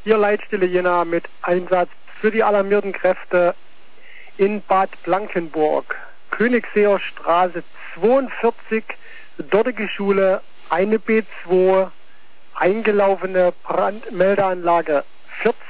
Hier Leitstelle Jena mit Einsatz für die alarmierten Kräfte in Bad Blankenburg. Königseer Straße 42, dortige Schule, eine B2, eingelaufene Brandmeldeanlage 14.